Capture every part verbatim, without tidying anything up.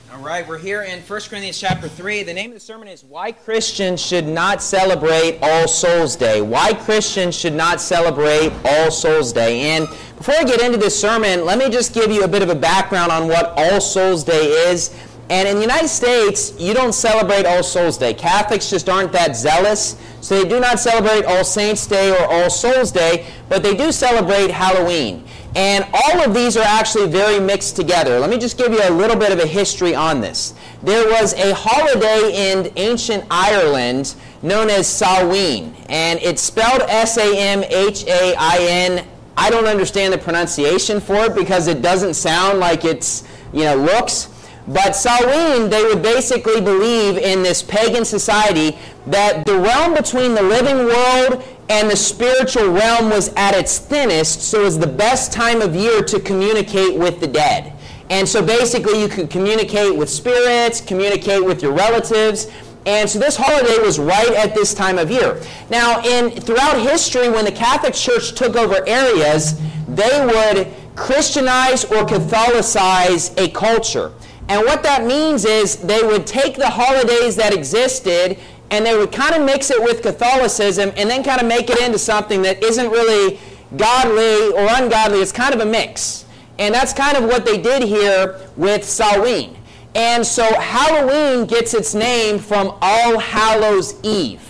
All right, we're here in First Corinthians chapter three. The name of the sermon is Why Christians Should Not Celebrate All Souls Day. Why Christians Should Not Celebrate All Souls Day. And before I get into this sermon, let me just give you a bit of a background on what All Souls Day is. And in the United States, you don't celebrate All Souls Day. Catholics just aren't that zealous, so they do not celebrate All Saints Day or All Souls Day, but they do celebrate Halloween. And all of these are actually very mixed together. Let me just give you a little bit of a history on this. There was a holiday in ancient Ireland known as Samhain, and it's spelled S A M H A I N. I don't understand the pronunciation for it because it doesn't sound like it's, you know, looks. But Samhain, they would basically believe in this pagan society that the realm between the living world and the spiritual realm was at its thinnest, so it was the best time of year to communicate with the dead. And so basically you could communicate with spirits, communicate with your relatives, and so this holiday was right at this time of year. Now, in throughout history, when the Catholic Church took over areas, they would Christianize or Catholicize a culture. And what that means is they would take the holidays that existed and they would kind of mix it with Catholicism and then kind of make it into something that isn't really godly or ungodly. It's kind of a mix. And that's kind of what they did here with Samhain. And so Halloween gets its name from All Hallows Eve.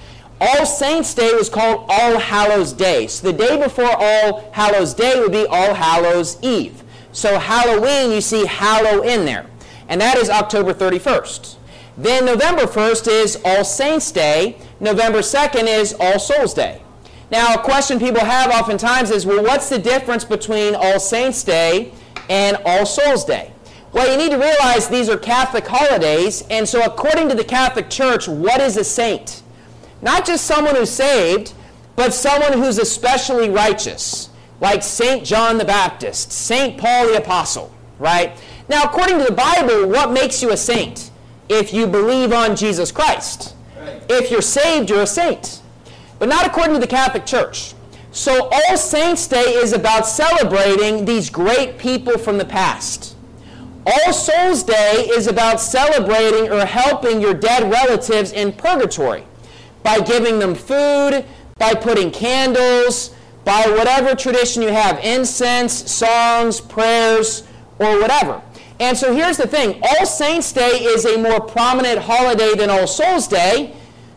All Saints Day was called All Hallows Day. So the day before All Hallows Day would be All Hallows Eve. So Halloween, you see hallow in there. And that is October thirty-first. Then November first is All Saints Day. November second is All Souls Day. Now, a question people have oftentimes is, well, what's the difference between All Saints Day and All Souls Day? Well, you need to realize these are Catholic holidays, and so according to the Catholic Church, what is a saint? Not just someone who's saved, but someone who's especially righteous, like Saint John the Baptist, Saint Paul the Apostle, right? Now, according to the Bible, what makes you a saint? If you believe on Jesus Christ. Right. If you're saved, you're a saint. But not according to the Catholic Church. So All Saints Day is about celebrating these great people from the past. All Souls Day is about celebrating or helping your dead relatives in purgatory by giving them food, by putting candles, by whatever tradition you have, incense, songs, prayers, or whatever. And so here's the thing. All Saints Day is a more prominent holiday than All Souls Day,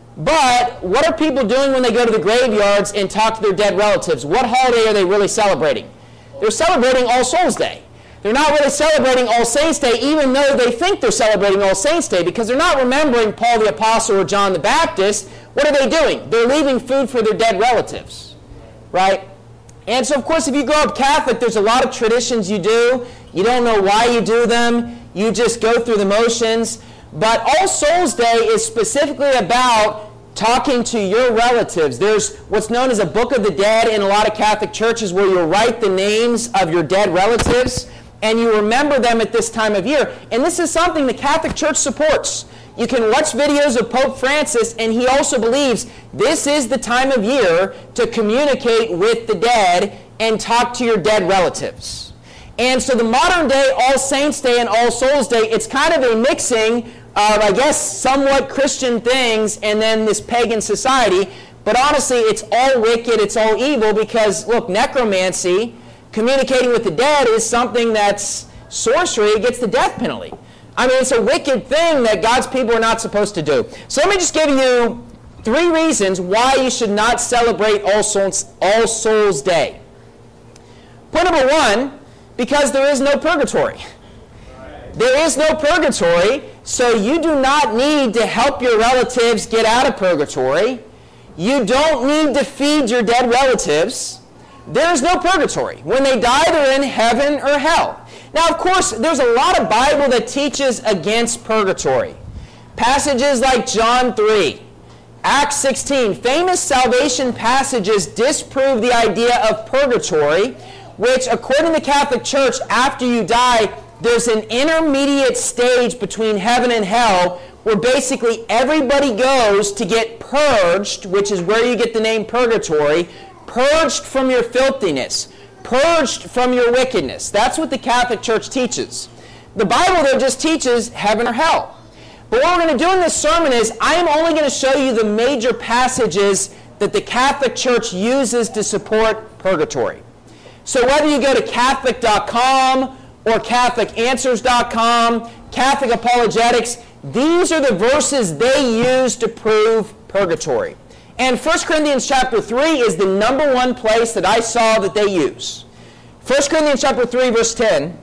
but what are people doing when they go to the graveyards and talk to their dead relatives? What holiday are they really celebrating? They're celebrating All Souls Day. They're not really celebrating All Saints Day, even though they think they're celebrating All Saints Day, because they're not remembering Paul the Apostle or John the Baptist. What are they doing? They're leaving food for their dead relatives, right? And so, of course, if you grow up Catholic, there's a lot of traditions you do. You don't know why you do them. You just go through the motions. But All Souls Day is specifically about talking to your relatives. There's what's known as a Book of the Dead in a lot of Catholic churches where you write the names of your dead relatives and you remember them at this time of year. And this is something the Catholic Church supports. You can watch videos of Pope Francis, and he also believes this is the time of year to communicate with the dead and talk to your dead relatives. And so the modern day All Saints Day and All Souls Day, it's kind of a mixing of, I guess, somewhat Christian things and then this pagan society. But honestly, it's all wicked, it's all evil, because, look, necromancy, communicating with the dead, is something that's sorcery. It gets the death penalty. I mean, it's a wicked thing that God's people are not supposed to do. So let me just give you three reasons why you should not celebrate All Souls, All Souls Day. Point number one, because there is no purgatory. There is no purgatory, so you do not need to help your relatives get out of purgatory. You don't need to feed your dead relatives. There is no purgatory. When they die, they're in heaven or hell. Now, of course, there's a lot of Bible that teaches against purgatory. Passages like John three, Acts sixteen, famous salvation passages disprove the idea of purgatory, which, according to the Catholic Church, after you die, there's an intermediate stage between heaven and hell where basically everybody goes to get purged, which is where you get the name purgatory, purged from your filthiness, purged from your wickedness. That's what the Catholic Church teaches. The Bible, though, just teaches heaven or hell. But what we're going to do in this sermon is I am only going to show you the major passages that the Catholic Church uses to support purgatory. So whether you go to Catholic dot com or Catholic Answers dot com, Catholic Apologetics, these are the verses they use to prove purgatory. And First Corinthians chapter three is the number one place that I saw that they use. First Corinthians chapter three, verse ten.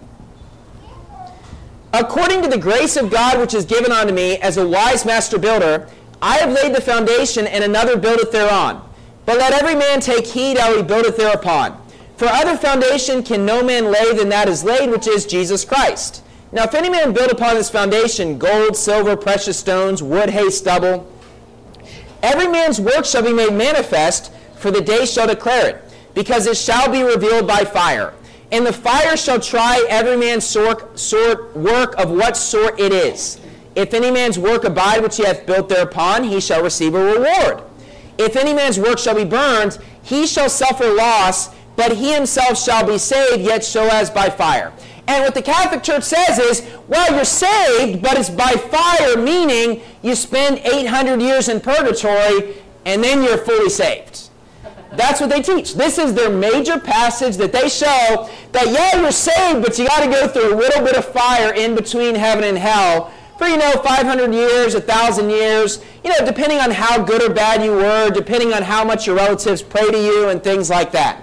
According to the grace of God which is given unto me as a wise master builder, I have laid the foundation, and another buildeth thereon. But let every man take heed how he buildeth thereupon. For other foundation can no man lay than that is laid, which is Jesus Christ. Now if any man build upon this foundation gold, silver, precious stones, wood, hay, stubble, every man's work shall be made manifest, for the day shall declare it, because it shall be revealed by fire. And the fire shall try every man's sort, sort work of what sort it is. If any man's work abide which he hath built thereupon, he shall receive a reward. If any man's work shall be burned, he shall suffer loss, but he himself shall be saved, yet so as by fire. And what the Catholic Church says is, well, you're saved, but it's by fire, meaning you spend eight hundred years in purgatory, and then you're fully saved. That's what they teach. This is their major passage that they show that, yeah, you're saved, but you got to go through a little bit of fire in between heaven and hell for, you know, five hundred years, one thousand years, you know, depending on how good or bad you were, depending on how much your relatives pray to you and things like that.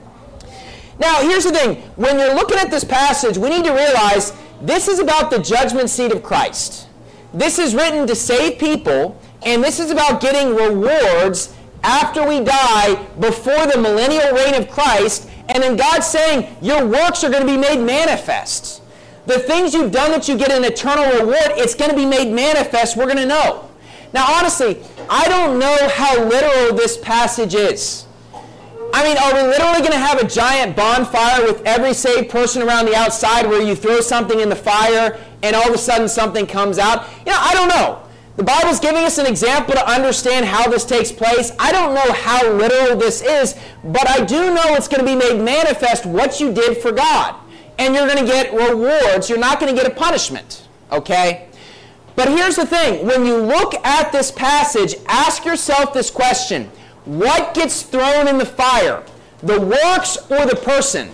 Now, here's the thing. When you're looking at this passage, we need to realize this is about the judgment seat of Christ. This is written to save people, and this is about getting rewards after we die before the millennial reign of Christ, and then God's saying your works are going to be made manifest. The things you've done that you get an eternal reward, it's going to be made manifest. We're going to know. Now, honestly, I don't know how literal this passage is. I mean, are we literally going to have a giant bonfire with every saved person around the outside where you throw something in the fire and all of a sudden something comes out? You know, I don't know. The Bible's giving us an example to understand how this takes place. I don't know how literal this is, but I do know it's going to be made manifest what you did for God. And you're going to get rewards. You're not going to get a punishment. Okay? But here's the thing. When you look at this passage, ask yourself this question. What gets thrown in the fire? The works or the person?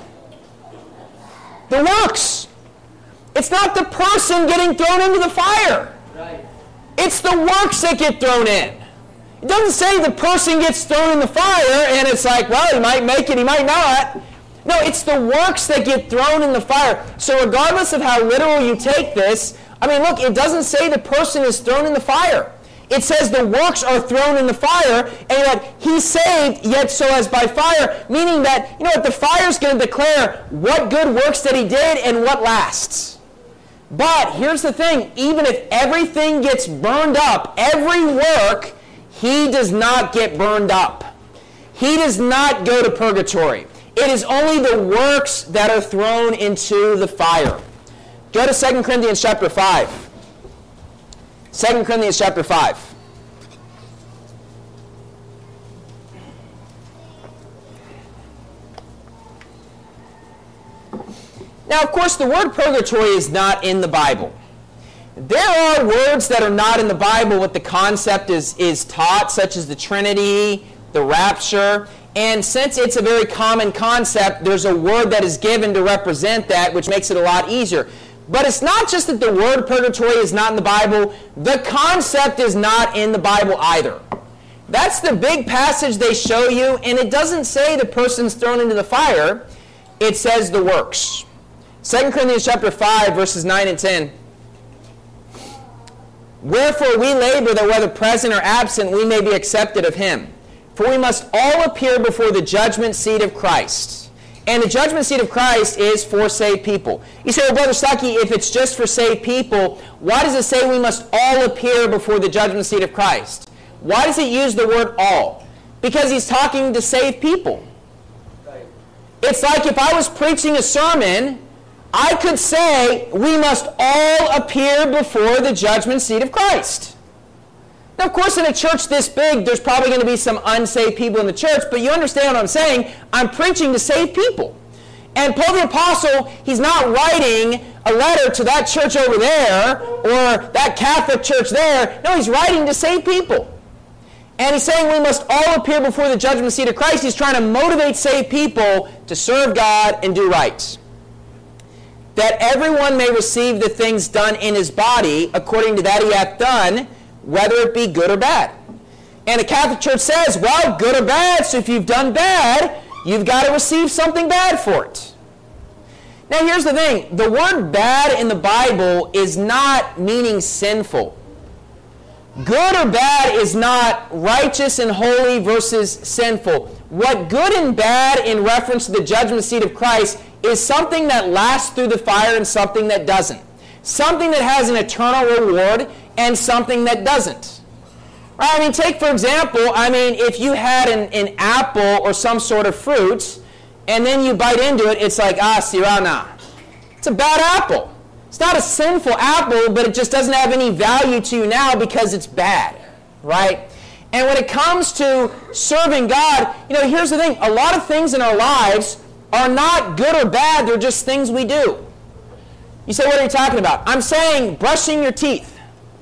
The works. It's not the person getting thrown into the fire. Right. It's the works that get thrown in. It doesn't say the person gets thrown in the fire and it's like, well, he might make it, he might not. No, it's the works that get thrown in the fire. So regardless of how literal you take this, I mean, look, it doesn't say the person is thrown in the fire. It says the works are thrown in the fire, and you're like, he's saved, yet so as by fire, meaning that, you know what, the fire's going to declare what good works that he did and what lasts. But here's the thing, even if everything gets burned up, every work, he does not get burned up. He does not go to purgatory. It is only the works that are thrown into the fire. Go to Second Corinthians chapter five. Second Corinthians chapter five. Now, of course, the word purgatory is not in the Bible. There are words that are not in the Bible what the concept is, is taught, such as the Trinity, the rapture. And since it's a very common concept, there's a word that is given to represent that, which makes it a lot easier. But it's not just that the word purgatory is not in the Bible. The concept is not in the Bible either. That's the big passage they show you, and it doesn't say the person's thrown into the fire. It says the works. Second Corinthians chapter five, verses nine and ten. Wherefore we labor that whether present or absent we may be accepted of him. For we must all appear before the judgment seat of Christ. And the judgment seat of Christ is for saved people. You say, well, Brother Stuckey, if it's just for saved people, why does it say we must all appear before the judgment seat of Christ? Why does it use the word all? Because he's talking to saved people. Right. It's like if I was preaching a sermon, I could say we must all appear before the judgment seat of Christ. Now, of course, in a church this big, there's probably going to be some unsaved people in the church, but you understand what I'm saying? I'm preaching to save people. And Paul the Apostle, he's not writing a letter to that church over there or that Catholic church there. No, he's writing to save people. And he's saying we must all appear before the judgment seat of Christ. He's trying to motivate saved people to serve God and do right. That everyone may receive the things done in his body according to that he hath done, whether it be good or bad. And the Catholic Church says, well, good or bad, so if you've done bad, you've got to receive something bad for it. Now here's the thing. The word bad in the Bible is not meaning sinful. Good or bad is not righteous and holy versus sinful. What good and bad in reference to the judgment seat of Christ is something that lasts through the fire and something that doesn't. Something that has an eternal reward and something that doesn't. Right? I mean, take for example, I mean, if you had an, an apple or some sort of fruit, and then you bite into it, it's like, ah, sirana. It's a bad apple. It's not a sinful apple, but it just doesn't have any value to you now because it's bad, right? And when it comes to serving God, you know, here's the thing. A lot of things in our lives are not good or bad. They're just things we do. You say, what are you talking about? I'm saying brushing your teeth.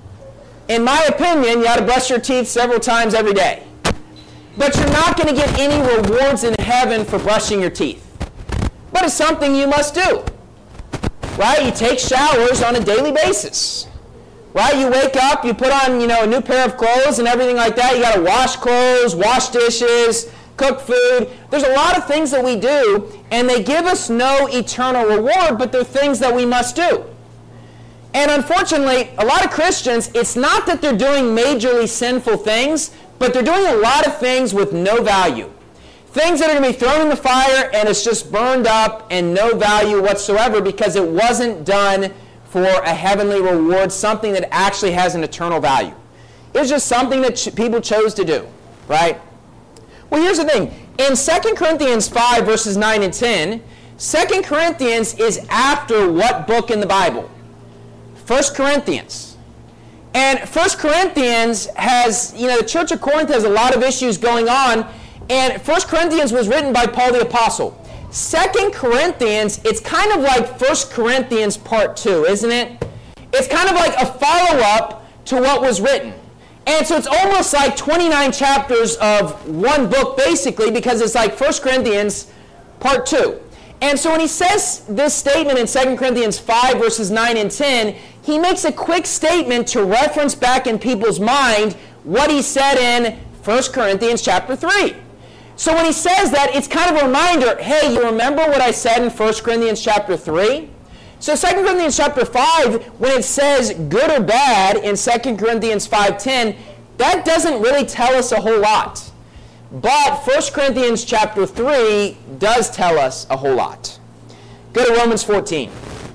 In my opinion, you ought to brush your teeth several times every day. But you're not going to get any rewards in heaven for brushing your teeth. But it's something you must do. Right? You take showers on a daily basis. Right? You wake up, you put on, you know, a new pair of clothes and everything like that. You got to wash clothes, wash dishes, cook food. There's a lot of things that we do, and they give us no eternal reward, but they're things that we must do. And unfortunately, a lot of Christians, it's not that they're doing majorly sinful things, but they're doing a lot of things with no value. Things that are going to be thrown in the fire and it's just burned up and no value whatsoever because it wasn't done for a heavenly reward, something that actually has an eternal value. It's just something that ch- people chose to do, right? Well, here's the thing. In Second Corinthians five, verses nine and ten, Second Corinthians is after what book in the Bible? First Corinthians. And First Corinthians has, you know, the Church of Corinth has a lot of issues going on, and First Corinthians was written by Paul the Apostle. Second Corinthians, it's kind of like First Corinthians part two, isn't it? It's kind of like a follow-up to what was written. And so it's almost like twenty-nine chapters of one book, basically, because it's like First Corinthians part two. And so when he says this statement in Second Corinthians five, verses nine and ten, he makes a quick statement to reference back in people's mind what he said in First Corinthians chapter three. So when he says that, it's kind of a reminder, hey, you remember what I said in First Corinthians chapter three? So Second Corinthians chapter five, when it says good or bad in Second Corinthians five ten, that doesn't really tell us a whole lot. But First Corinthians chapter three does tell us a whole lot. Go to Romans fourteen.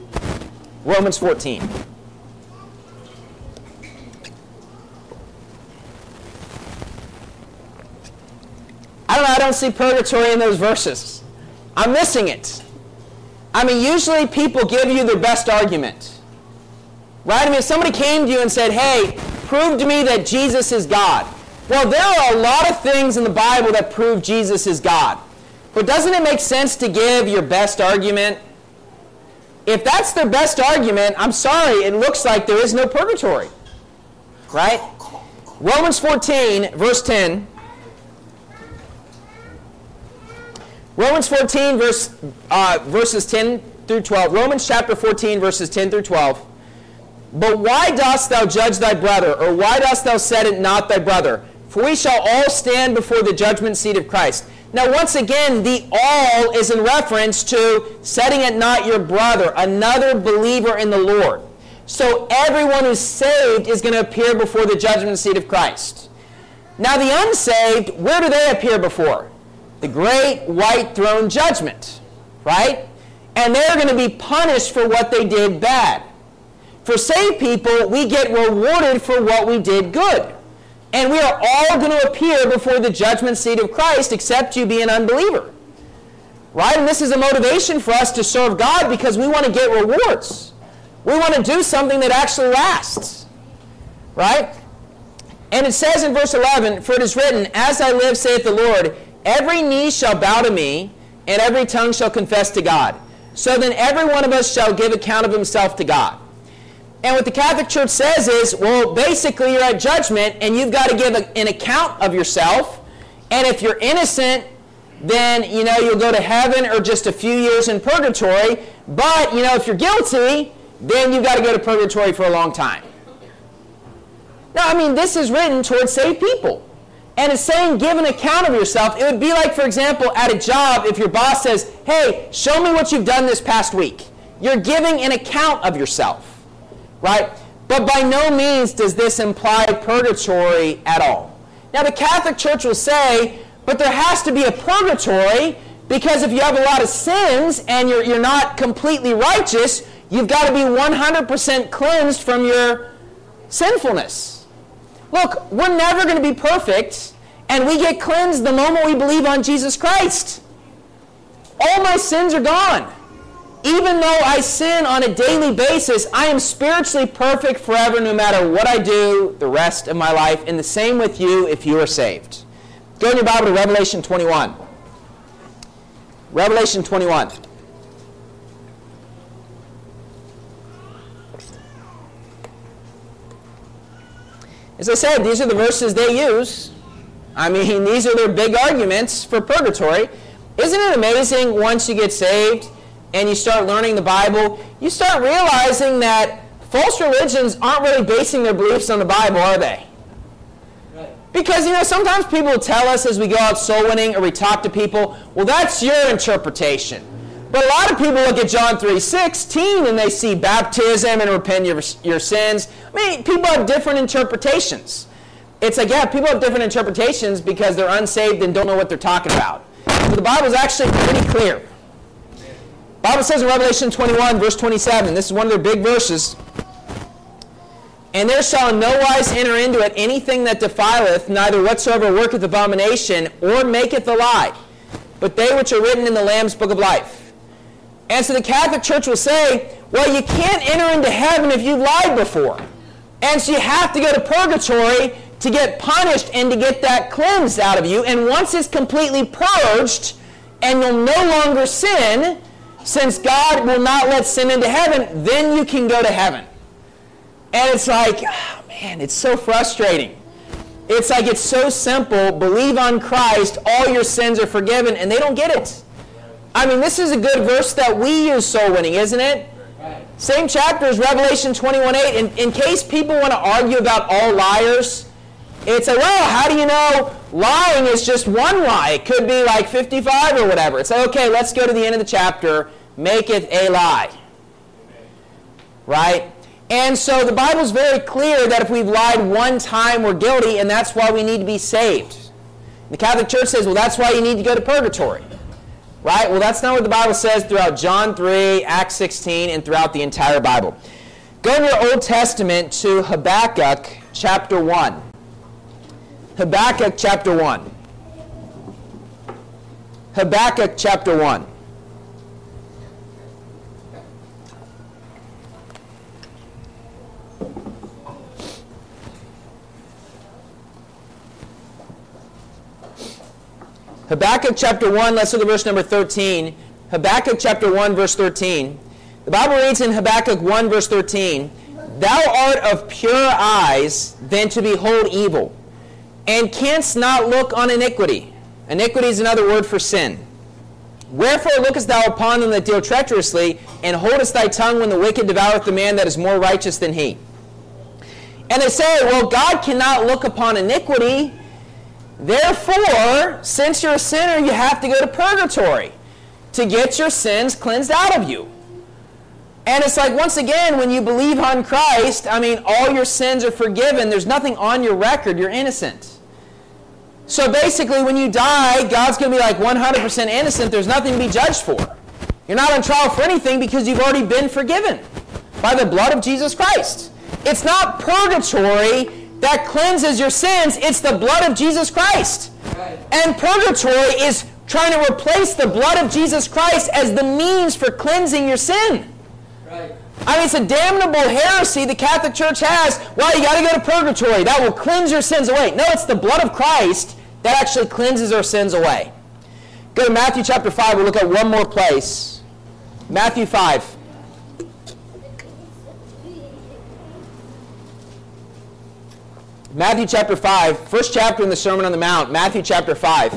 Romans fourteen. I don't know, I don't see purgatory in those verses. I'm missing it. I mean, usually people give you their best argument. Right? I mean, if somebody came to you and said, hey, prove to me that Jesus is God. Well, there are a lot of things in the Bible that prove Jesus is God. But doesn't it make sense to give your best argument? If that's their best argument, I'm sorry, it looks like there is no purgatory. Right? Romans fourteen, verse ten. Romans fourteen, verse, uh, verses ten through twelve. Romans chapter fourteen, verses ten through twelve. But why dost thou judge thy brother? Or why dost thou set it not thy brother? For we shall all stand before the judgment seat of Christ. Now once again, the all is in reference to setting it not your brother, another believer in the Lord. So everyone who's saved is going to appear before the judgment seat of Christ. Now the unsaved, where do they appear before? The great white throne judgment, right? And they're going to be punished for what they did bad. For saved people, we get rewarded for what we did good. And we are all going to appear before the judgment seat of Christ, except you be an unbeliever. Right? And this is a motivation for us to serve God because we want to get rewards. We want to do something that actually lasts. Right? And it says in verse eleven, for it is written, as I live, saith the Lord, every knee shall bow to me, and every tongue shall confess to God. So then every one of us shall give account of himself to God. And what the Catholic Church says is, well, basically you're at judgment and you've got to give a, an account of yourself. And if you're innocent, then, you know, you'll go to heaven or just a few years in purgatory. But, you know, if you're guilty, then you've got to go to purgatory for a long time. Now, I mean, this is written towards saved people. And it's saying give an account of yourself. It would be like, for example, at a job, if your boss says, hey, show me what you've done this past week. You're giving an account of yourself, right? But by no means does this imply purgatory at all. Now, the Catholic Church will say, but there has to be a purgatory because if you have a lot of sins and you're, you're not completely righteous, you've got to be one hundred percent cleansed from your sinfulness. Look, we're never going to be perfect, and we get cleansed the moment we believe on Jesus Christ. All my sins are gone. Even though I sin on a daily basis, I am spiritually perfect forever no matter what I do the rest of my life. And the same with you if you are saved. Go in your Bible to Revelation twenty-one. Revelation twenty-one. As I said, these are the verses they use. I mean, these are their big arguments for purgatory. Isn't it amazing once you get saved and you start learning the Bible, you start realizing that false religions aren't really basing their beliefs on the Bible, are they? Right. Because, you know, sometimes people will tell us as we go out soul winning or we talk to people, well, that's your interpretation. But a lot of people look at John three sixteen and they see baptism and repent your, your sins. I mean, people have different interpretations. It's like, yeah, people have different interpretations because they're unsaved and don't know what they're talking about. But the Bible is actually pretty clear. The Bible says in Revelation twenty-one, verse twenty-seven, this is one of their big verses, and there shall in no wise enter into it anything that defileth, neither whatsoever worketh abomination, or maketh a lie, but they which are written in the Lamb's book of life. And so the Catholic Church will say, well, you can't enter into heaven if you've lied before. And so you have to go to purgatory to get punished and to get that cleansed out of you. And once it's completely purged and you'll no longer sin, since God will not let sin into heaven, then you can go to heaven. And it's like, oh man, it's so frustrating. It's like it's so simple. Believe on Christ, all your sins are forgiven, and they don't get it. I mean, this is a good verse that we use soul winning, isn't it? Right. Same chapter as Revelation twenty-one eight. In, in case people want to argue about all liars, it's like, well, how do you know lying is just one lie? It could be like fifty-five or whatever. It's like, okay, let's go to the end of the chapter. Maketh a lie. Right? And so the Bible's very clear that if we've lied one time, we're guilty, and that's why we need to be saved. The Catholic Church says, well, that's why you need to go to purgatory. Right? Well, that's not what the Bible says throughout John three, Acts sixteen, and throughout the entire Bible. Go in your Old Testament to Habakkuk chapter one. Habakkuk chapter one. Habakkuk chapter one. Habakkuk chapter one, let's look at verse number thirteen. Habakkuk chapter one, verse thirteen. The Bible reads in Habakkuk one, verse thirteen, Thou art of purer eyes than to behold evil, and canst not look on iniquity. Iniquity is another word for sin. Wherefore lookest thou upon them that deal treacherously, and holdest thy tongue when the wicked devoureth the man that is more righteous than he. And they say, well, God cannot look upon iniquity. Therefore, since you're a sinner, you have to go to purgatory to get your sins cleansed out of you. And it's like, once again, when you believe on Christ, I mean, all your sins are forgiven. There's nothing on your record. You're innocent. So basically, when you die, God's going to be like one hundred percent innocent. There's nothing to be judged for. You're not on trial for anything because you've already been forgiven by the blood of Jesus Christ. It's not purgatory that cleanses your sins. It's the blood of Jesus Christ. Right. And purgatory is trying to replace the blood of Jesus Christ as the means for cleansing your sin. Right. I mean, it's a damnable heresy the Catholic Church has. Well, you got to go to purgatory. That will cleanse your sins away. No, it's the blood of Christ that actually cleanses our sins away. Go to Matthew chapter five. We'll look at one more place. Matthew five. Matthew chapter five, first chapter in the Sermon on the Mount, Matthew chapter five.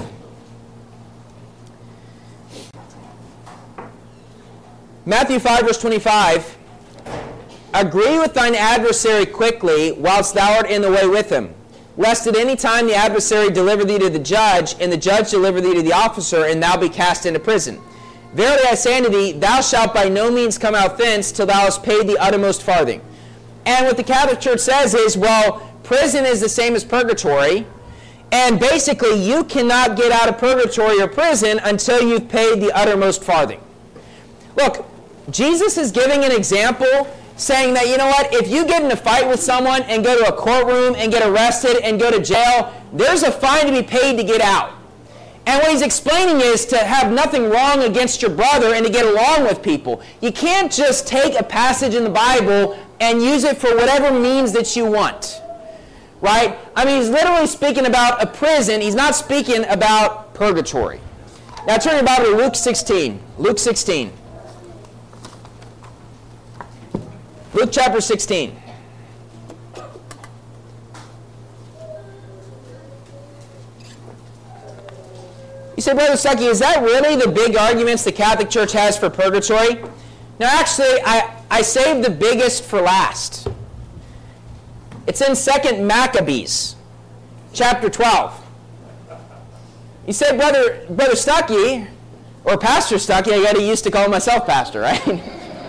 Matthew five, verse twenty-five. Agree with thine adversary quickly, whilst thou art in the way with him, lest at any time the adversary deliver thee to the judge, and the judge deliver thee to the officer, and thou be cast into prison. Verily I say unto thee, thou shalt by no means come out thence, till thou hast paid the uttermost farthing. And what the Catholic Church says is, well, prison is the same as purgatory, and basically you cannot get out of purgatory or prison until you've paid the uttermost farthing. Look, Jesus is giving an example saying that, you know what, if you get in a fight with someone and go to a courtroom and get arrested and go to jail, there's a fine to be paid to get out. And what he's explaining is to have nothing wrong against your brother and to get along with people. You can't just take a passage in the Bible and use it for whatever means that you want. Right? I mean, he's literally speaking about a prison. He's not speaking about purgatory. Now turn your Bible to Luke sixteen. Luke sixteen. Luke chapter sixteen. You say, Brother Stuckey, is that really the big arguments the Catholic Church has for purgatory? Now, actually, I, I saved the biggest for last. It's in Second Maccabees, chapter twelve. You say, Brother, Brother Stuckey, or Pastor Stuckey, I got to used to call myself pastor, right?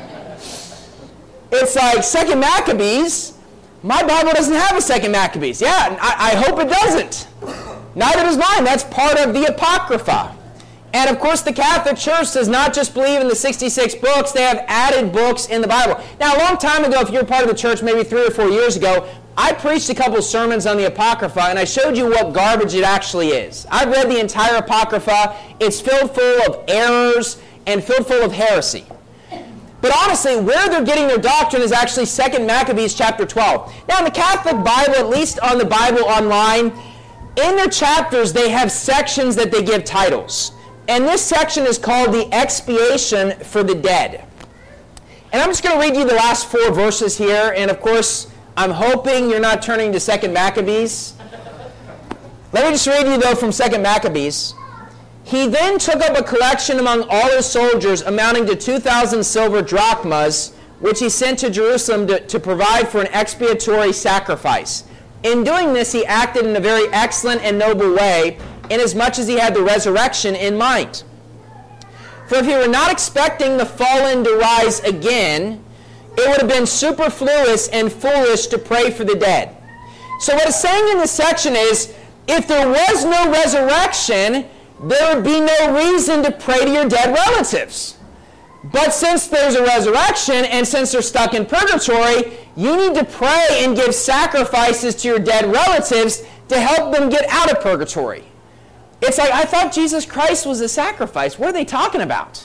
It's like Second Maccabees. My Bible doesn't have a Second Maccabees. Yeah, I, I hope it doesn't. Neither does mine. That's part of the Apocrypha. And of course, the Catholic Church does not just believe in the sixty-six books. They have added books in the Bible. Now, a long time ago, if you're part of the church, maybe three or four years ago, I preached a couple sermons on the Apocrypha, and I showed you what garbage it actually is. I've read the entire Apocrypha. It's filled full of errors and filled full of heresy. But honestly, where they're getting their doctrine is actually Second Maccabees chapter twelve. Now, in the Catholic Bible, at least on the Bible Online, in their chapters, they have sections that they give titles. And this section is called the Expiation for the Dead. And I'm just going to read you the last four verses here. And of course, I'm hoping you're not turning to Second Maccabees. Let me just read you, though, from Second Maccabees. He then took up a collection among all his soldiers amounting to two thousand silver drachmas, which he sent to Jerusalem to, to provide for an expiatory sacrifice. In doing this, he acted in a very excellent and noble way, inasmuch as he had the resurrection in mind. For if he were not expecting the fallen to rise again, it would have been superfluous and foolish to pray for the dead. So what it's saying in this section is, if there was no resurrection, there would be no reason to pray to your dead relatives. But since there's a resurrection, and since they're stuck in purgatory, you need to pray and give sacrifices to your dead relatives to help them get out of purgatory. It's like, I thought Jesus Christ was a sacrifice. What are they talking about?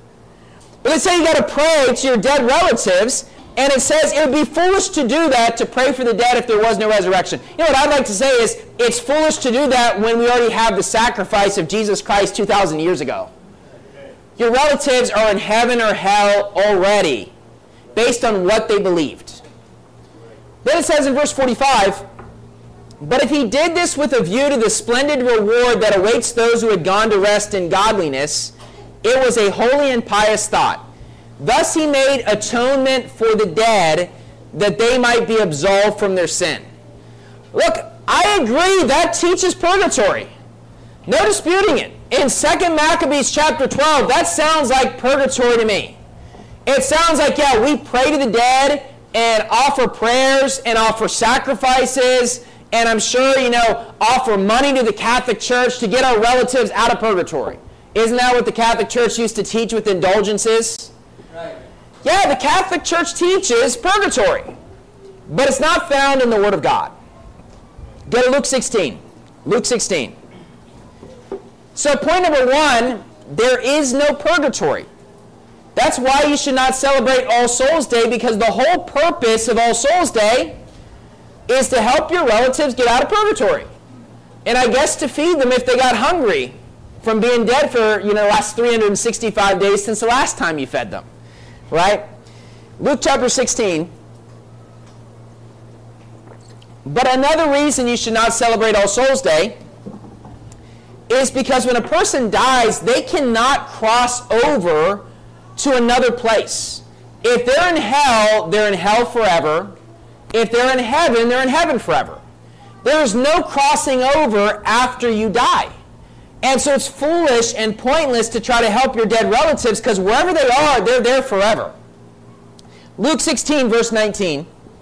But they say you got to pray to your dead relatives, and it says it would be foolish to do that, to pray for the dead if there was no resurrection. You know what I'd like to say is, it's foolish to do that when we already have the sacrifice of Jesus Christ two thousand years ago. Your relatives are in heaven or hell already, based on what they believed. Then it says in verse forty-five, but if he did this with a view to the splendid reward that awaits those who had gone to rest in godliness, it was a holy and pious thought. Thus he made atonement for the dead, that they might be absolved from their sin. Look, I agree that teaches purgatory. No disputing it. In Second Maccabees chapter twelve, that sounds like purgatory to me. It sounds like, yeah, we pray to the dead and offer prayers and offer sacrifices, and I'm sure, you know, offer money to the Catholic Church to get our relatives out of purgatory. Isn't that what the Catholic Church used to teach with indulgences? Right. Yeah, the Catholic Church teaches purgatory, but it's not found in the Word of God. Go to Luke sixteen. Luke sixteen. So point number one, there is no purgatory. That's why you should not celebrate All Souls Day, because the whole purpose of All Souls Day is to help your relatives get out of purgatory. And I guess to feed them if they got hungry from being dead for, you know, the last three hundred sixty-five days since the last time you fed them, right? Luke chapter sixteen. But another reason you should not celebrate All Souls Day is because when a person dies, they cannot cross over to another place. If they're in hell, they're in hell forever. If they're in heaven, they're in heaven forever. There's no crossing over after you die. And so it's foolish and pointless to try to help your dead relatives, because wherever they are, they're there forever. Luke sixteen, verse nineteen.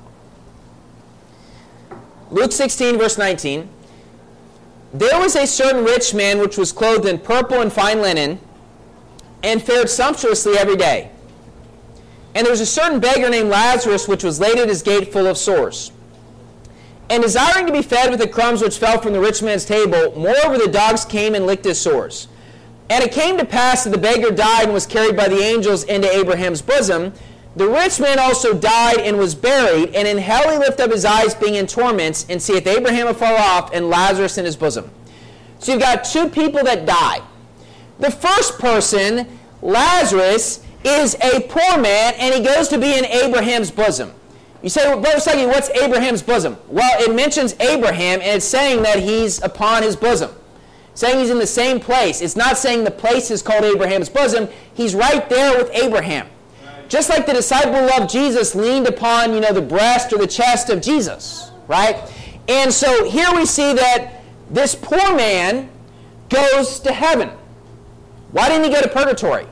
Luke sixteen, verse nineteen. There was a certain rich man which was clothed in purple and fine linen, and fared sumptuously every day. And there was a certain beggar named Lazarus, which was laid at his gate full of sores, and desiring to be fed with the crumbs which fell from the rich man's table. Moreover, the dogs came and licked his sores. And it came to pass that the beggar died and was carried by the angels into Abraham's bosom. The rich man also died and was buried, and in hell he lifted up his eyes, being in torments, and seeth Abraham afar off, and Lazarus in his bosom. So you've got two people that die. The first person, Lazarus, is a poor man, and he goes to be in Abraham's bosom. You say, well, Brother Stuckey, what's Abraham's bosom? Well, it mentions Abraham, and it's saying that he's upon his bosom. It's saying he's in the same place. It's not saying the place is called Abraham's bosom. He's right there with Abraham. Right. Just like the disciple of Jesus leaned upon, you know, the breast or the chest of Jesus, right? And so here we see that this poor man goes to heaven. Why didn't he go to purgatory?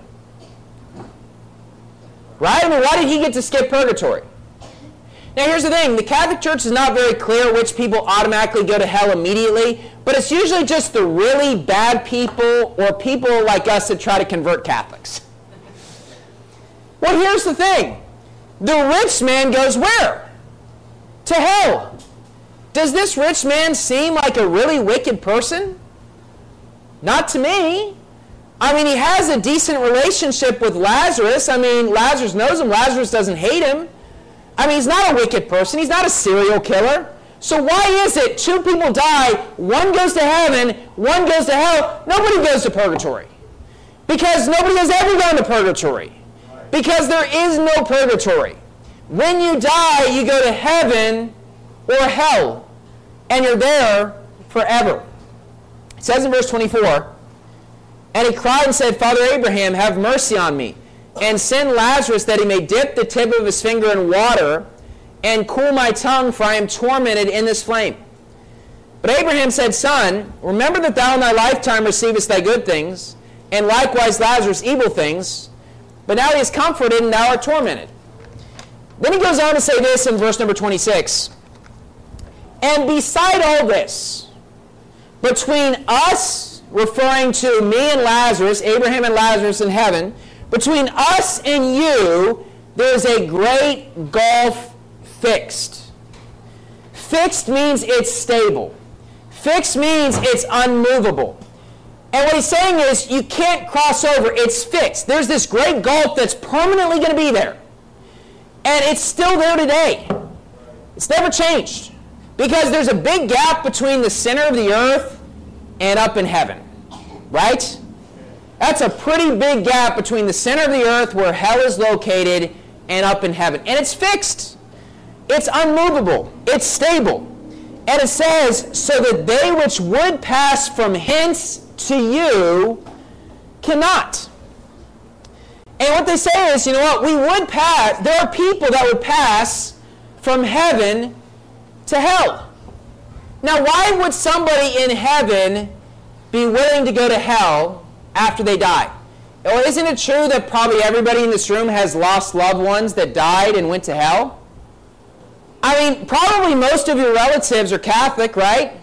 Right? I mean, why did he get to skip purgatory? Now, here's the thing. The Catholic Church is not very clear which people automatically go to hell immediately, but it's usually just the really bad people or people like us that try to convert Catholics. Well, here's the thing. The rich man goes where? To hell. Does this rich man seem like a really wicked person? Not to me. I mean, he has a decent relationship with Lazarus. I mean, Lazarus knows him. Lazarus doesn't hate him. I mean, he's not a wicked person. He's not a serial killer. So why is it two people die, one goes to heaven, one goes to hell, nobody goes to purgatory? Because nobody has ever gone to purgatory. Because there is no purgatory. When you die, you go to heaven or hell, and you're there forever. It says in verse twenty-four, and he cried and said, Father Abraham, have mercy on me, and send Lazarus that he may dip the tip of his finger in water and cool my tongue, for I am tormented in this flame. But Abraham said, Son, remember that thou in thy lifetime receivest thy good things, and likewise Lazarus evil things, but now he is comforted and thou art tormented. Then he goes on to say this in verse number twenty-six. And beside all this, between us, referring to me and Lazarus, Abraham and Lazarus in heaven, between us and you, there is a great gulf fixed. Fixed means it's stable. Fixed means it's unmovable. And what he's saying is you can't cross over. It's fixed. There's this great gulf that's permanently going to be there. And it's still there today. It's never changed. Because there's a big gap between the center of the earth and up in heaven. Right? That's a pretty big gap between the center of the earth where hell is located and up in heaven. And it's fixed. It's unmovable. It's stable. And it says, so that they which would pass from hence to you cannot. And what they say is, you know what, we would pass, there are people that would pass from heaven to hell. Now, why would somebody in heaven be willing to go to hell after they die? Well, isn't it true that probably everybody in this room has lost loved ones that died and went to hell? I mean, probably most of your relatives are Catholic, right?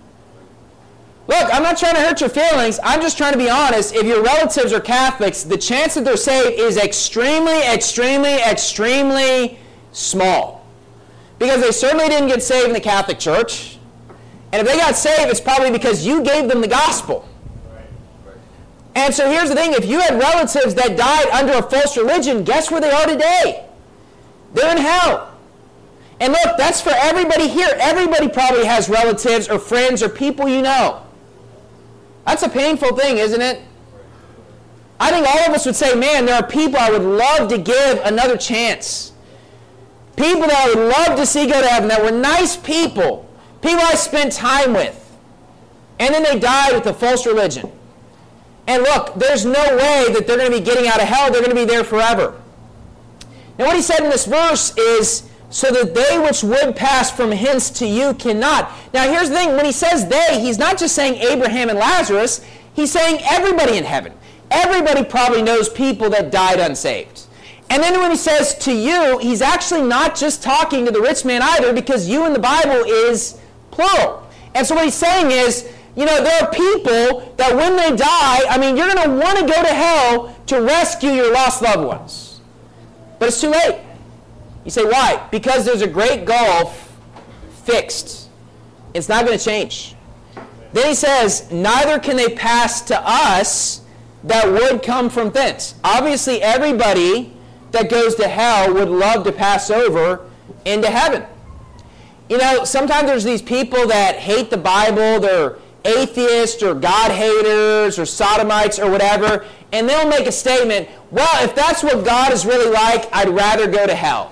Look, I'm not trying to hurt your feelings. I'm just trying to be honest. If your relatives are Catholics, the chance that they're saved is extremely, extremely, extremely small. Because they certainly didn't get saved in the Catholic Church. And if they got saved, it's probably because you gave them the gospel. Right. Right. And so here's the thing. If you had relatives that died under a false religion, guess where they are today? They're in hell. And look, that's for everybody here. Everybody probably has relatives or friends or people you know. That's a painful thing, isn't it? I think all of us would say, man, there are people I would love to give another chance. People that I would love to see go to heaven, that were nice people, people I spent time with. And then they died with a false religion. And look, there's no way that they're going to be getting out of hell. They're going to be there forever. Now what he said in this verse is, so that they which would pass from hence to you cannot. Now here's the thing, when he says they, he's not just saying Abraham and Lazarus, he's saying everybody in heaven. Everybody probably knows people that died unsaved. And then when he says to you, he's actually not just talking to the rich man either, because you in the Bible is plural. And so what he's saying is, you know, there are people that when they die, I mean, you're going to want to go to hell to rescue your lost loved ones. But it's too late. You say, why? Because there's a great gulf fixed. It's not going to change. Then he says, neither can they pass to us that would come from thence. Obviously, everybody that goes to hell would love to pass over into heaven. You know, sometimes there's these people that hate the Bible, they're atheists or God haters or sodomites or whatever, and they'll make a statement, well, if that's what God is really like, I'd rather go to hell.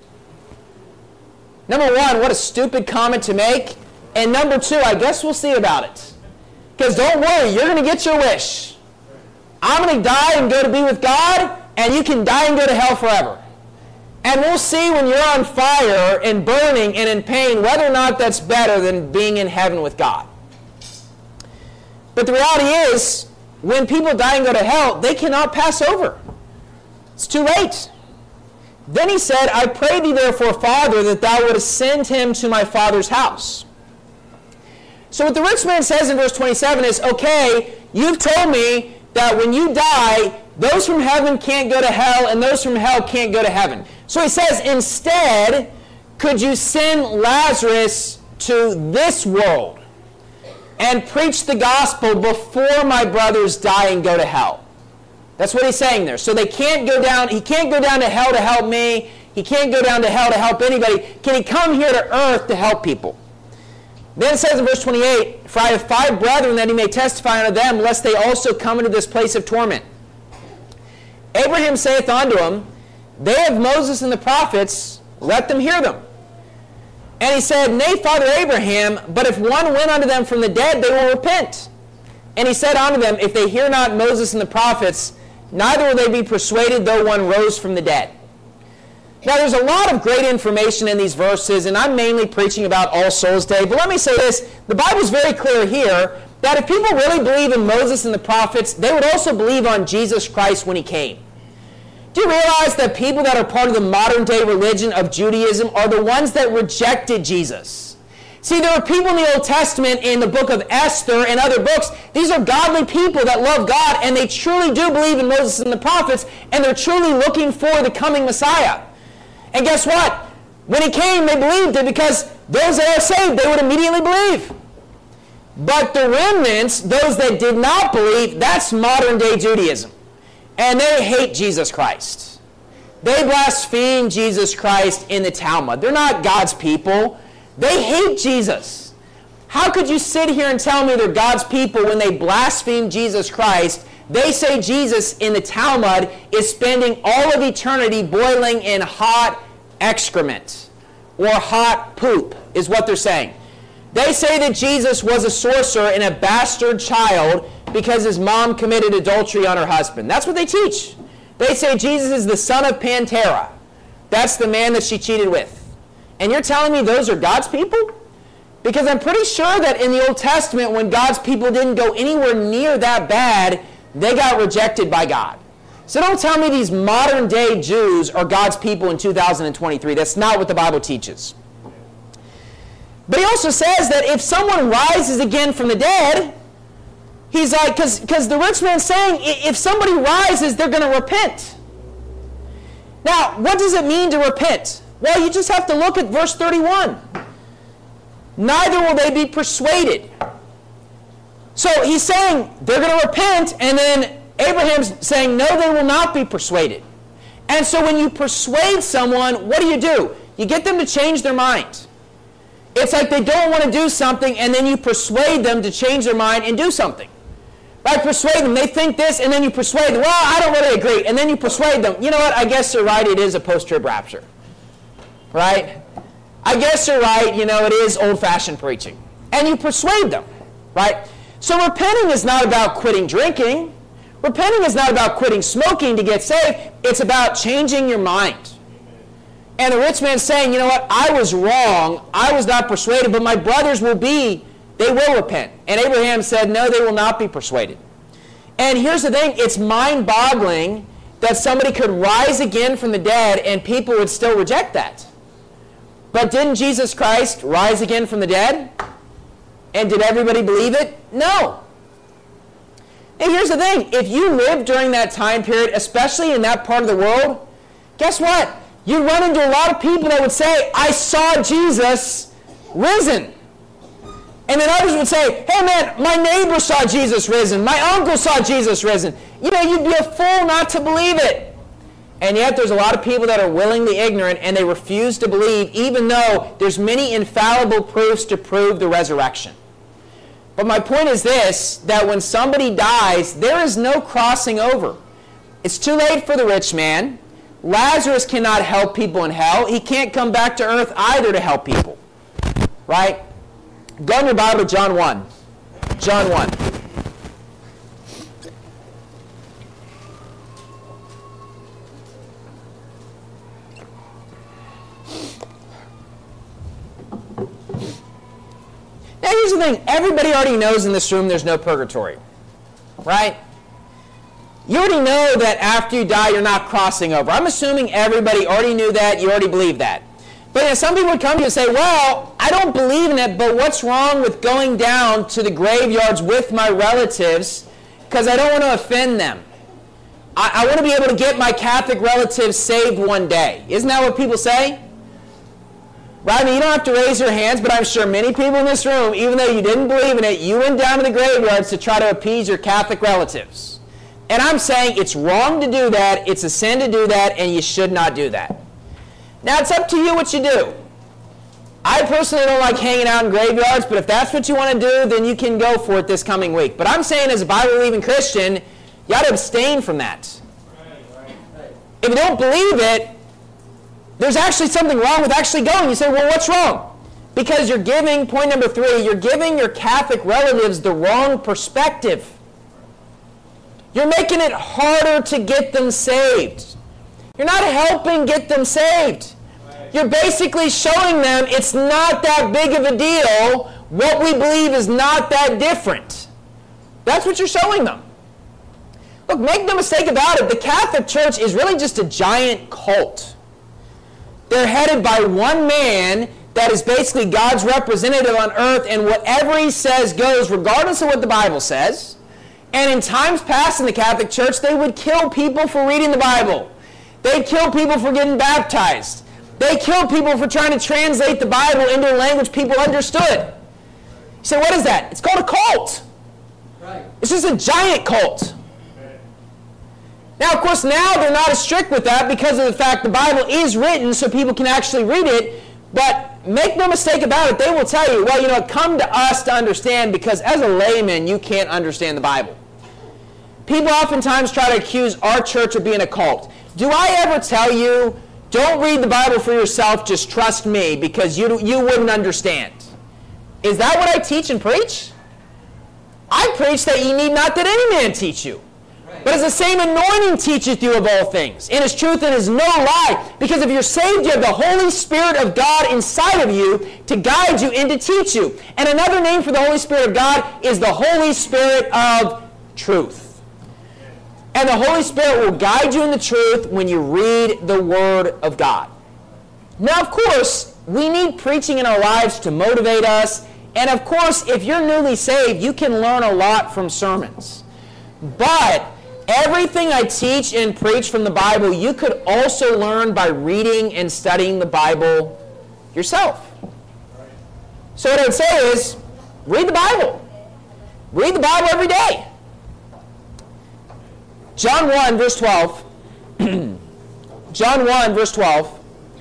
Number one, what a stupid comment to make. And number two, I guess we'll see about it. Because don't worry, you're going to get your wish. I'm going to die and go to be with God, and you can die and go to hell forever. And we'll see when you're on fire and burning and in pain whether or not that's better than being in heaven with God. But the reality is, when people die and go to hell, they cannot pass over. It's too late. Then he said, I pray thee therefore, Father, that thou wouldest send him to my father's house. So what the rich man says in verse twenty-seven is, okay, you've told me that when you die, those from heaven can't go to hell, and those from hell can't go to heaven. So he says, instead, could you send Lazarus to this world and preach the gospel before my brothers die and go to hell? That's what he's saying there. So they can't go down, he can't go down to hell to help me. He can't go down to hell to help anybody. Can he come here to earth to help people? Then it says in verse twenty-eight, for I have five brethren that he may testify unto them, lest they also come into this place of torment. Abraham saith unto him, they have Moses and the prophets, let them hear them. And he said, nay, Father Abraham, but if one went unto them from the dead, they will repent. And he said unto them, if they hear not Moses and the prophets, neither will they be persuaded, though one rose from the dead. Now, there's a lot of great information in these verses, and I'm mainly preaching about All Souls Day. But let me say this. The Bible's very clear here that if people really believe in Moses and the prophets, they would also believe on Jesus Christ when he came. Do you realize that people that are part of the modern-day religion of Judaism are the ones that rejected Jesus? See, there are people in the Old Testament, in the book of Esther and other books, these are godly people that love God, and they truly do believe in Moses and the prophets, and they're truly looking for the coming Messiah. And guess what? When he came, they believed it, because those that are saved, they would immediately believe. But the remnants, those that did not believe, that's modern-day Judaism. And they hate Jesus Christ. They blaspheme Jesus Christ in the Talmud. They're not God's people. They hate Jesus. How could you sit here and tell me they're God's people when they blaspheme Jesus Christ? They say Jesus in the Talmud is spending all of eternity boiling in hot excrement, or hot poop, is what they're saying. They say that Jesus was a sorcerer and a bastard child because his mom committed adultery on her husband. That's what they teach. They say Jesus is the son of Pantera. That's the man that she cheated with. And you're telling me those are God's people? Because I'm pretty sure that in the Old Testament, when God's people didn't go anywhere near that bad, they got rejected by God. So don't tell me these modern-day Jews are God's people in two thousand twenty-three. That's not what the Bible teaches. But he also says that if someone rises again from the dead, he's like, because the rich man's saying, if somebody rises, they're going to repent. Now, what does it mean to repent? Well, you just have to look at verse thirty-one. Neither will they be persuaded. So he's saying they're going to repent, and then Abraham's saying, no, they will not be persuaded. And so when you persuade someone, what do you do? You get them to change their mind. It's like they don't want to do something, and then you persuade them to change their mind and do something. Right? Persuade them. They think this, and then you persuade them. Well, I don't really agree. And then you persuade them. You know what? I guess you're right. It is a post-trib rapture. Right? I guess you're right. You know, it is old-fashioned preaching. And you persuade them. Right? So repenting is not about quitting drinking. Repenting is not about quitting smoking to get saved. It's about changing your mind. And the rich man's saying, you know what? I was wrong. I was not persuaded, but my brothers will be, they will repent. And Abraham said, no, they will not be persuaded. And here's the thing. It's mind-boggling that somebody could rise again from the dead and people would still reject that. But didn't Jesus Christ rise again from the dead? And did everybody believe it? No. And here's the thing. If you lived during that time period, especially in that part of the world, guess what? You'd run into a lot of people that would say, I saw Jesus risen. And then others would say, hey man, my neighbor saw Jesus risen. My uncle saw Jesus risen. You know, you'd be a fool not to believe it. And yet there's a lot of people that are willingly ignorant and they refuse to believe, even though there's many infallible proofs to prove the resurrection. But my point is this, that when somebody dies, there is no crossing over. It's too late for the rich man. Lazarus cannot help people in hell. He can't come back to earth either to help people. Right? Go in your Bible to John one. John one. Now here's the thing. Everybody already knows in this room there's no purgatory. Right? You already know that after you die, you're not crossing over. I'm assuming everybody already knew that. You already believe that. But you know, some people would come to you and say, well, I don't believe in it, but what's wrong with going down to the graveyards with my relatives because I don't want to offend them. I, I want to be able to get my Catholic relatives saved one day. Isn't that what people say? Right? I mean, you don't have to raise your hands, but I'm sure many people in this room, even though you didn't believe in it, you went down to the graveyards to try to appease your Catholic relatives. And I'm saying it's wrong to do that, it's a sin to do that, and you should not do that. Now, it's up to you what you do. I personally don't like hanging out in graveyards, but if that's what you want to do, then you can go for it this coming week. But I'm saying as a Bible-believing Christian, you ought to abstain from that. If you don't believe it, there's actually something wrong with actually going. You say, well, what's wrong? Because you're giving, point number three, you're giving your Catholic relatives the wrong perspective. You're making it harder to get them saved. You're not helping get them saved. You're basically showing them it's not that big of a deal. What we believe is not that different. That's what you're showing them. Look, make no mistake about it. The Catholic Church is really just a giant cult. They're headed by one man that is basically God's representative on earth, and whatever he says goes, regardless of what the Bible says. And in times past in the Catholic Church, they would kill people for reading the Bible. They'd kill people for getting baptized. They killed people for trying to translate the Bible into a language people understood. You say, what is that? It's called a cult. Right. It's just a giant cult. Now, of course, now they're not as strict with that because of the fact the Bible is written so people can actually read it. But make no mistake about it, they will tell you, well, you know, come to us to understand because as a layman, you can't understand the Bible. People oftentimes try to accuse our church of being a cult. Do I ever tell you, don't read the Bible for yourself, just trust me because you, you wouldn't understand? Is that what I teach and preach? I preach that ye need not that any man teach you. But as the same anointing teacheth you of all things. In his truth and is no lie. Because if you're saved, you have the Holy Spirit of God inside of you to guide you and to teach you. And another name for the Holy Spirit of God is the Holy Spirit of truth. And the Holy Spirit will guide you in the truth when you read the Word of God. Now, of course, we need preaching in our lives to motivate us. And of course, if you're newly saved, you can learn a lot from sermons. But everything I teach and preach from the Bible, you could also learn by reading and studying the Bible yourself. So what I would say is, read the Bible. Read the Bible every day. John one, verse twelve. John one, verse twelve.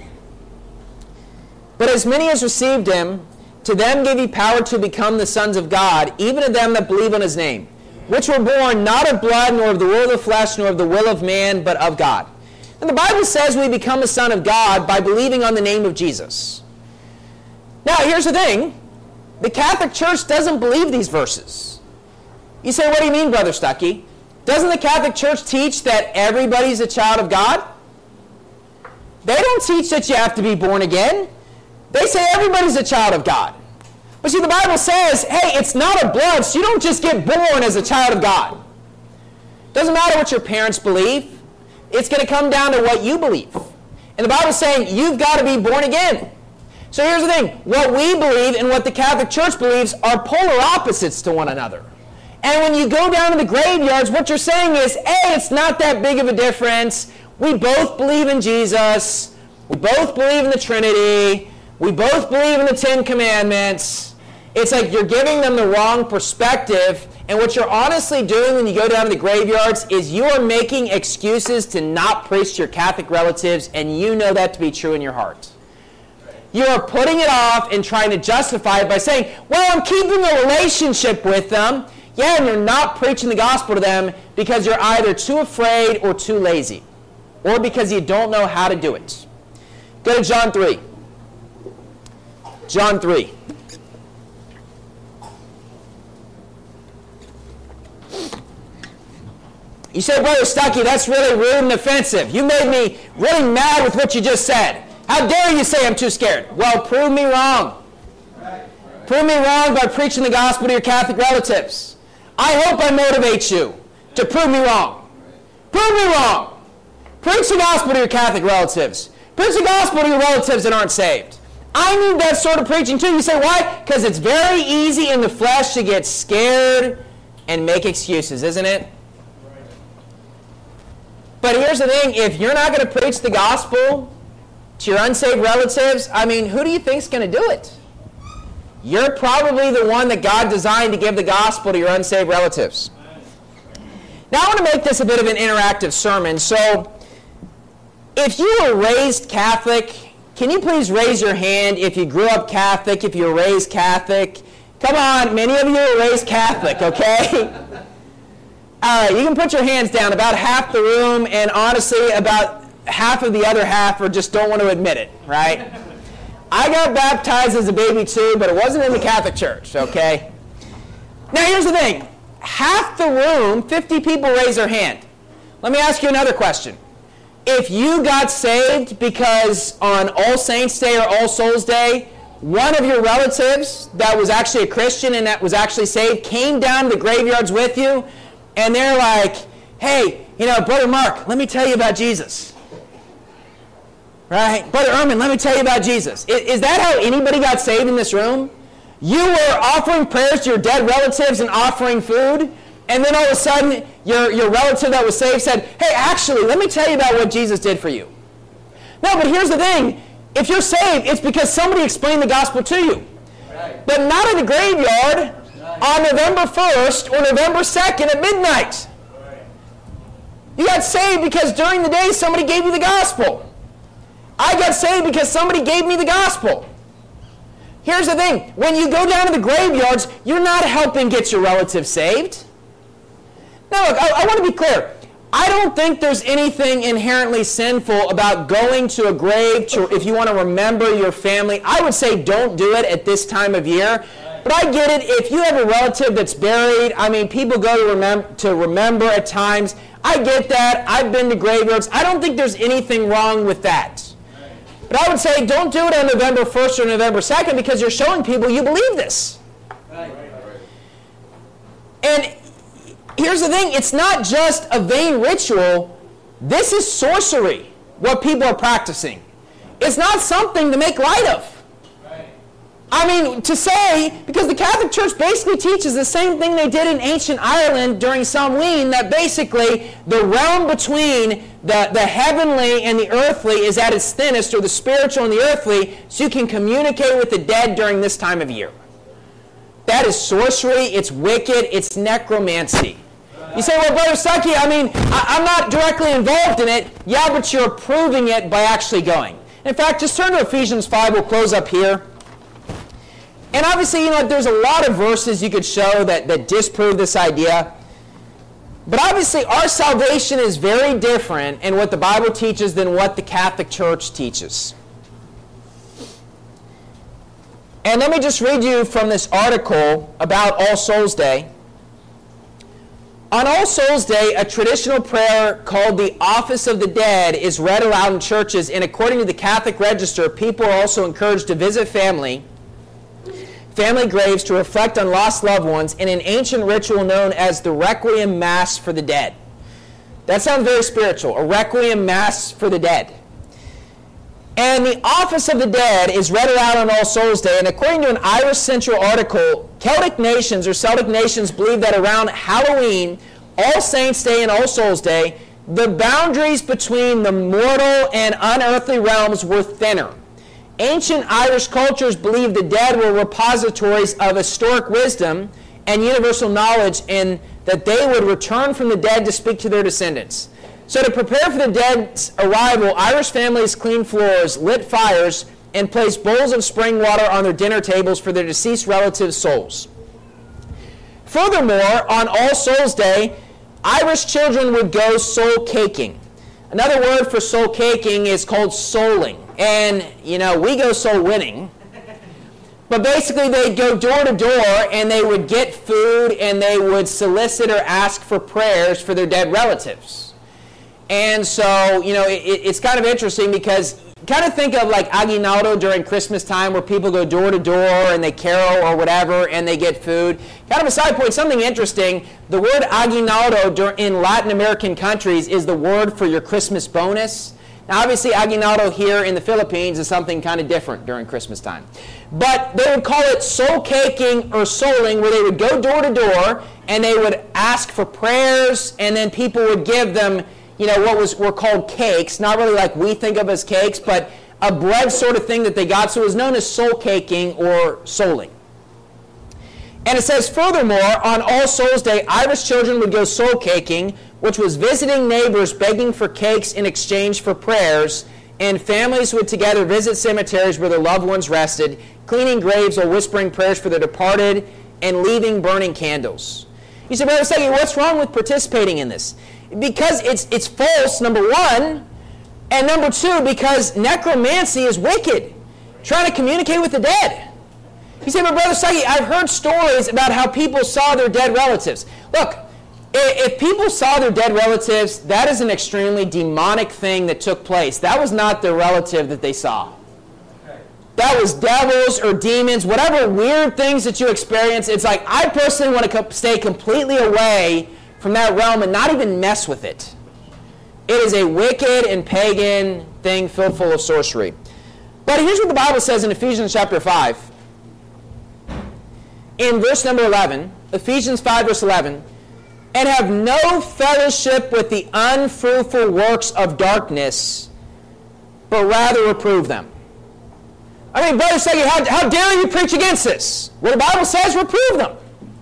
But as many as received him, to them gave he power to become the sons of God, even to them that believe on his name, which were born not of blood, nor of the will of the flesh, nor of the will of man, but of God. And the Bible says we become a son of God by believing on the name of Jesus. Now, here's the thing. The Catholic Church doesn't believe these verses. You say, what do you mean, Brother Stuckey? Doesn't the Catholic Church teach that everybody's a child of God? They don't teach that you have to be born again. They say everybody's a child of God. But see, the Bible says, hey, it's not of blood, so you don't just get born as a child of God. Doesn't matter what your parents believe. It's going to come down to what you believe. And the Bible's saying you've got to be born again. So here's the thing. What we believe and what the Catholic Church believes are polar opposites to one another. And when you go down to the graveyards, what you're saying is, hey, it's not that big of a difference. We both believe in Jesus. We both believe in the Trinity. We both believe in the Ten Commandments. It's like you're giving them the wrong perspective. And what you're honestly doing when you go down to the graveyards is you are making excuses to not preach to your Catholic relatives, and you know that to be true in your heart. You are putting it off and trying to justify it by saying, well, I'm keeping a relationship with them. Yeah, and you're not preaching the gospel to them because you're either too afraid or too lazy, or because you don't know how to do it. Go to John three. John three. You say, Brother Stuckey, that's really rude and offensive. You made me really mad with what you just said. How dare you say I'm too scared? Well, prove me wrong. Prove me wrong by preaching the gospel to your Catholic relatives. I hope I motivate you to prove me wrong. Prove me wrong. Preach the gospel to your Catholic relatives. Preach the gospel to your relatives that aren't saved. I need that sort of preaching too. You say, why? Because it's very easy in the flesh to get scared and make excuses, isn't it? But here's the thing. If you're not going to preach the gospel to your unsaved relatives, I mean, who do you think is going to do it? You're probably the one that God designed to give the gospel to your unsaved relatives. Now, I want to make this a bit of an interactive sermon. So, if you were raised Catholic, can you please raise your hand if you grew up Catholic, if you were raised Catholic? Come on, many of you were raised Catholic, okay? All right, you can put your hands down. About half the room, and honestly, about half of the other half are just don't want to admit it, right? I got baptized as a baby too, but it wasn't in the Catholic Church, okay? Now here's the thing. Half the room, fifty people raise their hand. Let me ask you another question. If you got saved because on All Saints Day or All Souls Day, one of your relatives that was actually a Christian and that was actually saved came down to the graveyards with you, and they're like, hey, you know, Brother Mark, let me tell you about Jesus. Right? Brother Erman, let me tell you about Jesus. Is, is that how anybody got saved in this room? You were offering prayers to your dead relatives and offering food, and then all of a sudden, your, your relative that was saved said, hey, actually, let me tell you about what Jesus did for you. No, but here's the thing. If you're saved, it's because somebody explained the gospel to you. Right. But not in the graveyard on November first or November second at midnight. Right. You got saved because during the day somebody gave you the gospel. I got saved because somebody gave me the gospel. Here's the thing. When you go down to the graveyards, you're not helping get your relatives saved. Now, look, I, I want to be clear. I don't think there's anything inherently sinful about going to a grave to, if you want to remember your family. I would say don't do it at this time of year. But I get it. If you have a relative that's buried, I mean, people go to, remem- to remember at times. I get that. I've been to graveyards. I don't think there's anything wrong with that. But I would say don't do it on November first or November second because you're showing people you believe this. And here's the thing. It's not just a vain ritual. This is sorcery, what people are practicing. It's not something to make light of. I mean, to say, because the Catholic Church basically teaches the same thing they did in ancient Ireland during Samhain, that basically the realm between the, the heavenly and the earthly is at its thinnest, or the spiritual and the earthly, so you can communicate with the dead during this time of year. That is sorcery, it's wicked, it's necromancy. You say, well, Brother Stuckey, I mean, I, I'm not directly involved in it. Yeah, but you're proving it by actually going. In fact, just turn to Ephesians five, we'll close up here. And obviously, you know, there's a lot of verses you could show that, that disprove this idea. But obviously our salvation is very different in what the Bible teaches than what the Catholic Church teaches. And let me just read you from this article about All Souls Day. On All Souls Day, a traditional prayer called the Office of the Dead is read aloud in churches, and according to the Catholic Register, people are also encouraged to visit family, family graves to reflect on lost loved ones in an ancient ritual known as the Requiem Mass for the Dead. That sounds very spiritual, a Requiem Mass for the Dead. And the Office of the Dead is read aloud on All Souls Day, and according to an Irish Central article, Celtic nations or Celtic nations believe that around Halloween, All Saints' Day, and All Souls Day, the boundaries between the mortal and unearthly realms were thinner. Ancient Irish cultures believed the dead were repositories of historic wisdom and universal knowledge, and that they would return from the dead to speak to their descendants. So to prepare for the dead's arrival, Irish families cleaned floors, lit fires, and placed bowls of spring water on their dinner tables for their deceased relatives' souls. Furthermore, on All Souls Day, Irish children would go soul caking. Another word for soul caking is called souling. And, you know, we go soul winning. But basically they'd go door to door and they would get food and they would solicit or ask for prayers for their dead relatives. And so, you know, it, it's kind of interesting because kind of think of like aguinaldo during Christmas time where people go door to door and they carol or whatever and they get food. Kind of a side point, something interesting, the word aguinaldo in Latin American countries is the word for your Christmas bonus. Now obviously aguinaldo here in the Philippines is something kind of different during Christmas time. But they would call it soul caking or souling, where they would go door to door and they would ask for prayers, and then people would give them, you know, what was were called cakes, not really like we think of as cakes, but a bread sort of thing that they got. So it was known as soul caking or souling. And it says, furthermore, on All Souls Day, Irish children would go soul caking, which was visiting neighbors begging for cakes in exchange for prayers, and families would together visit cemeteries where their loved ones rested, cleaning graves or whispering prayers for the departed, and leaving burning candles. You say, Brother Segi, what's wrong with participating in this? Because it's it's false, number one, and number two, because necromancy is wicked, trying to communicate with the dead. You say, but Brother Sagi, I've heard stories about how people saw their dead relatives. Look, if people saw their dead relatives, that is an extremely demonic thing that took place. That was not their relative that they saw. That was devils or demons, whatever weird things that you experience. It's like, I personally want to stay completely away from that realm and not even mess with it. It is a wicked and pagan thing filled full of sorcery. But here's what the Bible says in Ephesians chapter five. In verse number eleven, Ephesians five verse eleven, and have no fellowship with the unfruitful works of darkness, but rather reprove them. I mean, Brother Segi, how, how dare you preach against this? Well, the Bible says reprove them.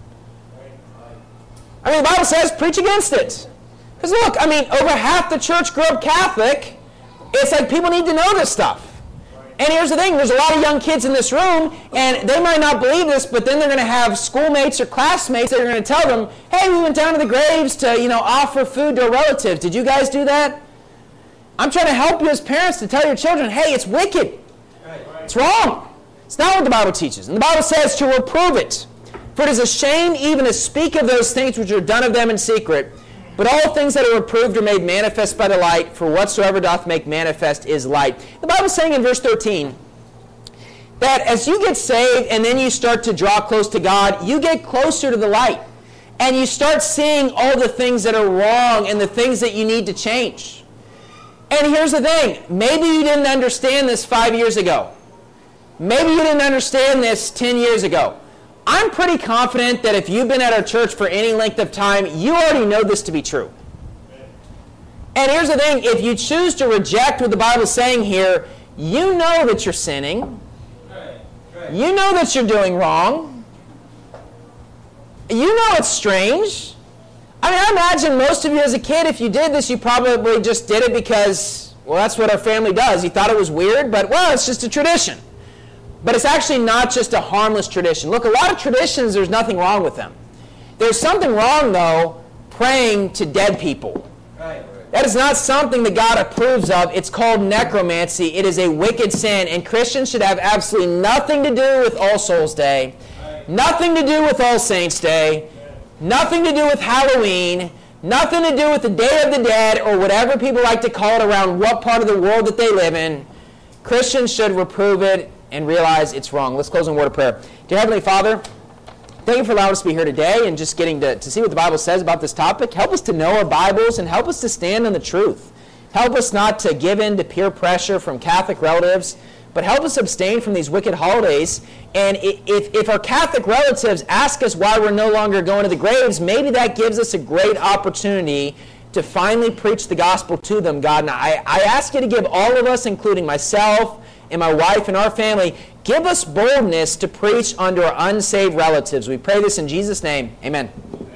I mean, the Bible says preach against it. Because look, I mean, over half the church grew up Catholic. It's like people need to know this stuff. And here's the thing, there's a lot of young kids in this room, and they might not believe this, but then they're going to have schoolmates or classmates that are going to tell them, hey, we went down to the graves to, you know, offer food to a relative. Did you guys do that? I'm trying to help you as parents to tell your children, hey, it's wicked. It's wrong. It's not what the Bible teaches. And the Bible says to reprove it. For it is a shame even to speak of those things which are done of them in secret. But all things that are reproved are made manifest by the light, for whatsoever doth make manifest is light. The Bible is saying in verse thirteen that as you get saved and then you start to draw close to God, you get closer to the light. And you start seeing all the things that are wrong and the things that you need to change. And here's the thing. Maybe you didn't understand this five years ago. Maybe you didn't understand this ten years ago. I'm pretty confident that if you've been at our church for any length of time, you already know this to be true. And here's the thing. If you choose to reject what the Bible is saying here, you know that you're sinning. You know that you're doing wrong. You know it's strange. I mean, I imagine most of you as a kid, if you did this, you probably just did it because, well, that's what our family does. You thought it was weird, but, well, it's just a tradition. But it's actually not just a harmless tradition. Look, a lot of traditions, there's nothing wrong with them. There's something wrong, though, praying to dead people. Right. That is not something that God approves of. It's called necromancy. It is a wicked sin, and Christians should have absolutely nothing to do with All Souls Day, Right. nothing to do with All Saints Day, nothing to do with Halloween, nothing to do with the Day of the Dead, or whatever people like to call it around what part of the world that they live in. Christians should reprove it and realize it's wrong. Let's close in a word of prayer. Dear Heavenly Father, thank you for allowing us to be here today and just getting to, to see what the Bible says about this topic. Help us to know our Bibles and help us to stand on the truth. Help us not to give in to peer pressure from Catholic relatives, but help us abstain from these wicked holidays. And if, if our Catholic relatives ask us why we're no longer going to the graves, maybe that gives us a great opportunity to finally preach the gospel to them, God. And I, I ask you to give all of us, including myself and my wife and our family, give us boldness to preach unto our unsaved relatives. We pray this in Jesus' name. Amen.